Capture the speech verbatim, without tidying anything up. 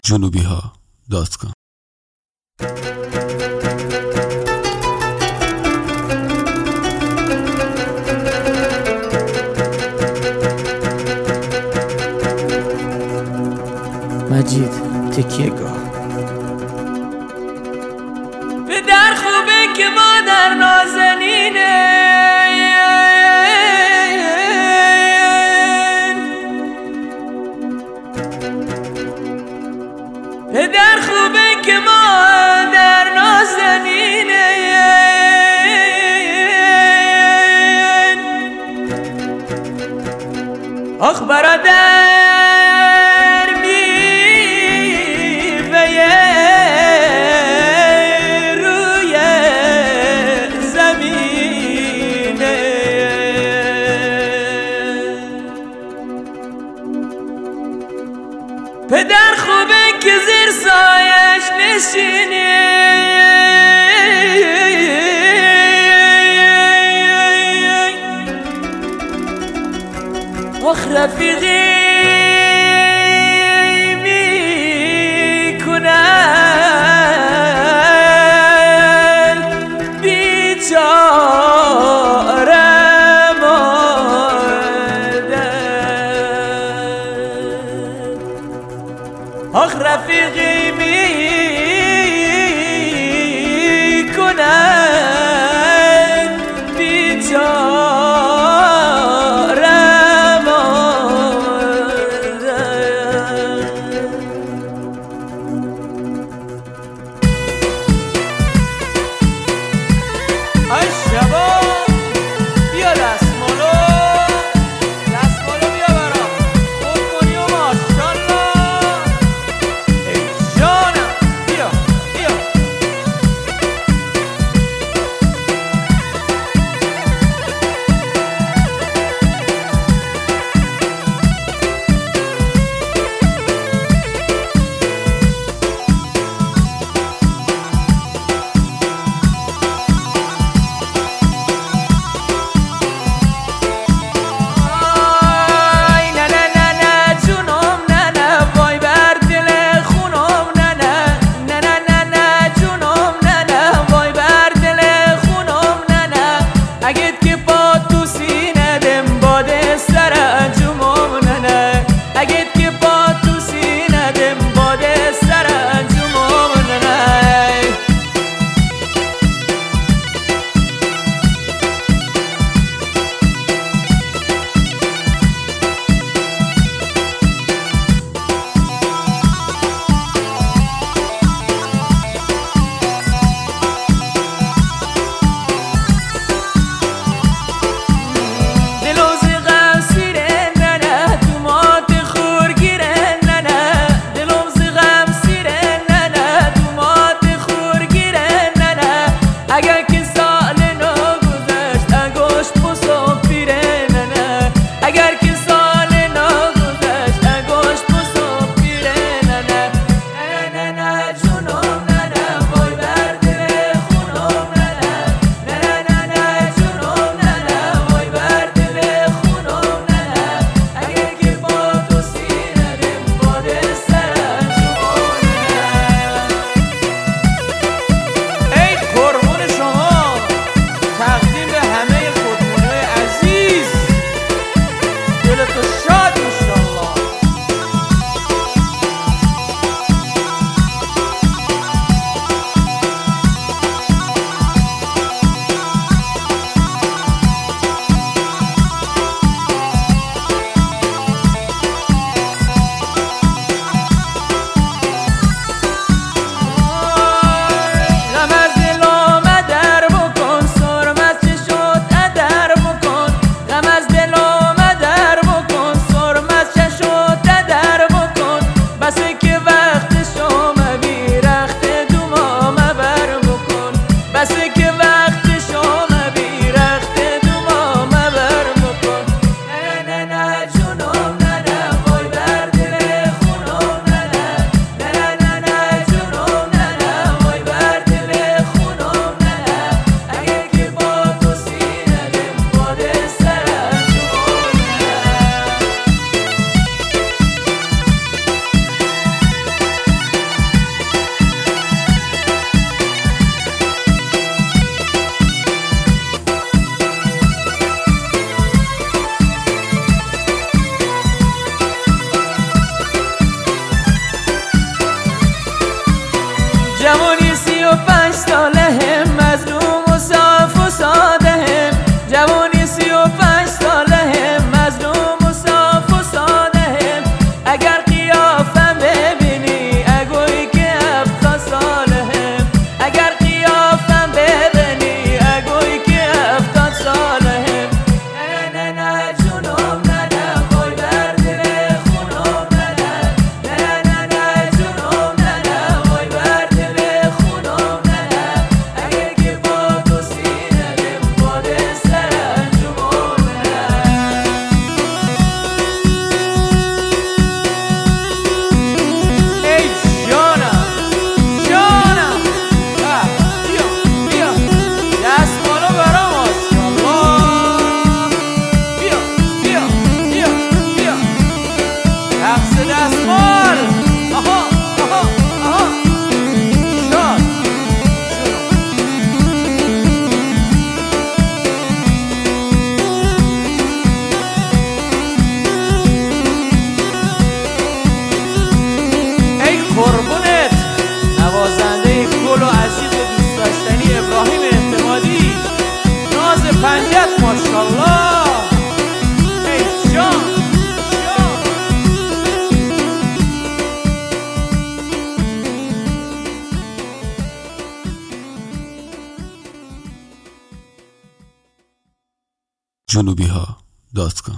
جنوبی ها دات کام. مجید تکیه‌گاه. پدر خوبه که مادر نازنینه، پدر خوبه که مادر نازنینه، آخ برادر پدر خوبه که زیر سایش نشینی، آخ رفیقی میکنن بیچاره آخ رفیقی می کنن بیچاره مادر. ای شبا بیا دستمالو دستمالو بیا برام خود کنی و ماشالله. و پنج ساله هم مظلوم و صاف و ساده هم جوانی سی و پنج ساله هم مظلوم و صاف و ساده هم اگر قیافم ببینی اگوی که هفتاد ساله هم اگر قیافم ببینی اگوی که هفتاد ساله هم نه نه نه جونم نه نه وای بر دل خونم نه نه نه نه نه جونم نه نه وای بر دل خونم نه نه اگه که با تو سینه دم باد سرانجامم نه ای جانم جانم اه، بیا بیا دستمالو برام ماشاءالله بیا بیا بیا بیا رقص دستمال آها آها آها شاد ای قربونت نوازنده گل و عزیز و دوست داشتنی ابراهیم اعتمادی ناز پنجت ماشاءالله ای جان جان جنوبی ها دات کام